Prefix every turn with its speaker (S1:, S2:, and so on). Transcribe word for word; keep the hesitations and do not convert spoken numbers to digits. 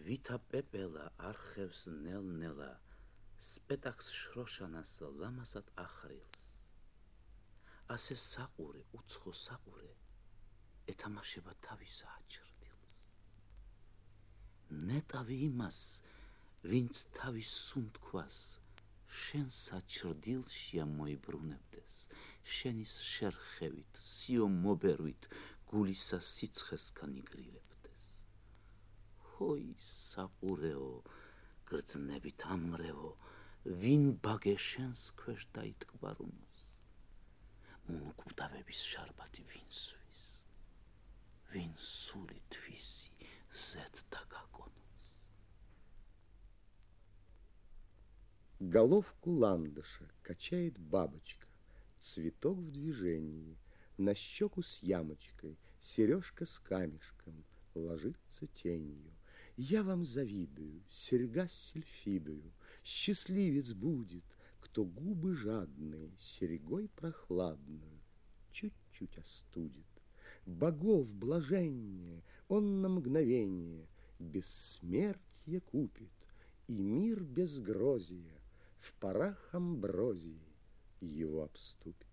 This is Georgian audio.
S1: ვითა პეპელა არხევს ნელ-ნელა, სპეტაკს შროშანას ლამასად ახრილს. ასე საყურე, უცხო საყურე, ეთამაშება თავის აჩრდილს. ნეტავი იმას, ვინც თავის სუნთქვას, შენ საჩრდილშია მოიბრუნებდეს, შენის შერხევით, სიო მობერვით, გულისა სიცხესგან იგრირებდეს. ჰოი საყურეო, გრძნებით ამრევო, ვინ ბაგე შენს ქვეშ დაიტკბარუნოს, მუნუკვდავების შარბათი ვინ სვის, ვინ სული თვისი ზედ дагагонос.
S2: Головку ландыша качает бабочка, цветок в движении, на щеку с ямочкой, сережка с камешком, ложится тенью. Я вам завидую, серьга с сильфидою, счастливец будет, кто губы жадные серьгой прохладную чуть-чуть остудит. Богов блаженнее он на мгновение бессмертие купит, и мир безгрозия в парах амброзии его обступит.